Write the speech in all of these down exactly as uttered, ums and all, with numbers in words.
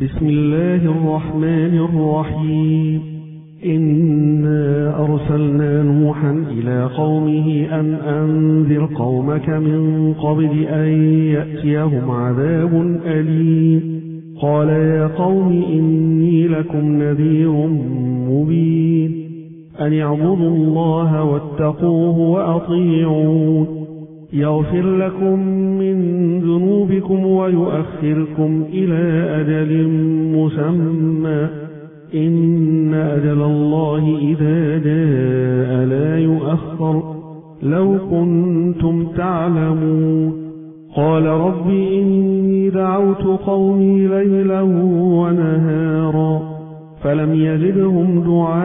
بسم الله الرحمن الرحيم. إنا أرسلنا نوحا إلى قومه أن أنذر قومك من قبل أن يأتيهم عذاب أليم. قال يا قوم إني لكم نذير مبين أن اعبدوا الله واتقوه وأطيعون يغفر لكم من ذنوبكم ويؤخركم إلى أجل مسمى إن أجل الله إذا جاء لا يؤخر لو كنتم تعلمون. قال رب إني دعوت قومي ليلا ونهارا فلم يزدهم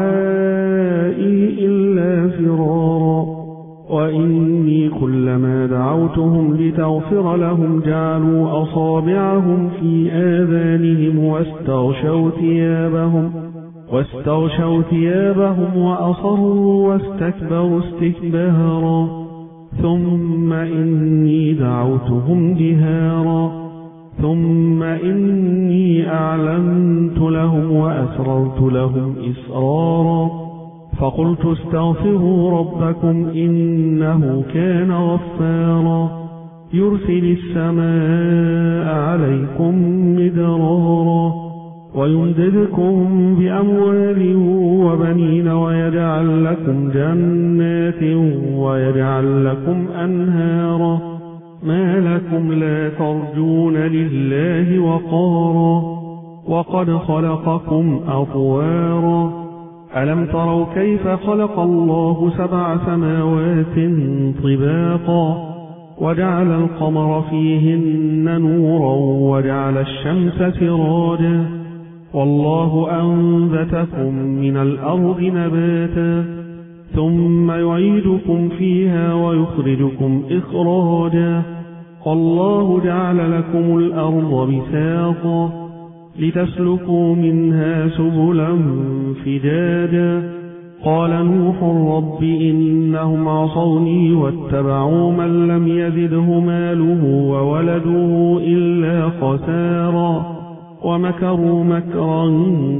دعائي إلا فرارا وإني كلما دعوتهم لتغفر لهم جعلوا أصابعهم في آذانهم واستغشوا ثيابهم واستغشوا ثيابهم وأصروا واستكبروا استكبارا ثم إني دعوتهم جهارا ثم إني أعلنت لهم وأسررت لهم إسرارا فقلت استغفروا ربكم إنه كان غفارا يرسل السماء عليكم مدرارا ويمددكم بأموال وبنين ويجعل لكم جنات ويجعل لكم أنهارا ما لكم لا ترجون لله وقارا وقد خلقكم أطوارا ألم تروا كيف خلق الله سبع سماوات طباقا وجعل القمر فيهن نورا وجعل الشمس سراجا والله أنبتكم من الأرض نباتا ثم يعيدكم فيها ويخرجكم إخراجا والله جعل لكم الأرض بساطا لتسلكوا منها سبلا فجاجا قال نوح رب إنهم عصوني واتبعوا من لم يزده ماله وولده إلا خسارا ومكروا مكرا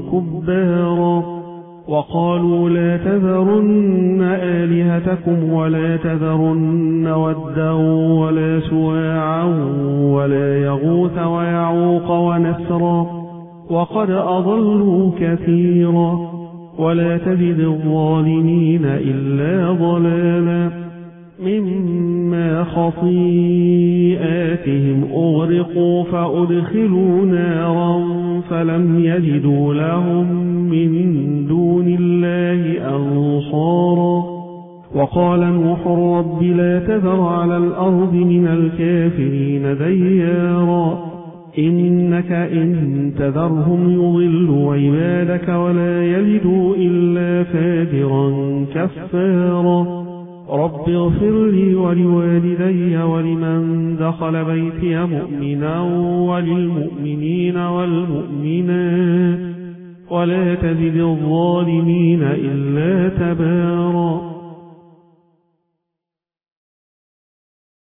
كبارا وقالوا لا تذرن آلهتكم ولا تذرن ودا ولا سواعا ولا يغوث ويعوق ونسرا وقد أضلوا كثيرا ولا تزد الظالمين إلا ضلالا مما خطيئاتهم أغرقوا فأدخلوا نارا فلم يجدوا لهم من دون الله أنصارا وقال نوح رب لا تذر على الأرض من الكافرين ديارا إنك إن تذرهم يضلوا عبادك ولا يلدوا إلا فاجرا كفارا رب اغفر لي ولوالدي ولمن دخل بيتي مؤمنا وللمؤمنين والمؤمنات ولا تزد الظالمين إلا تبارا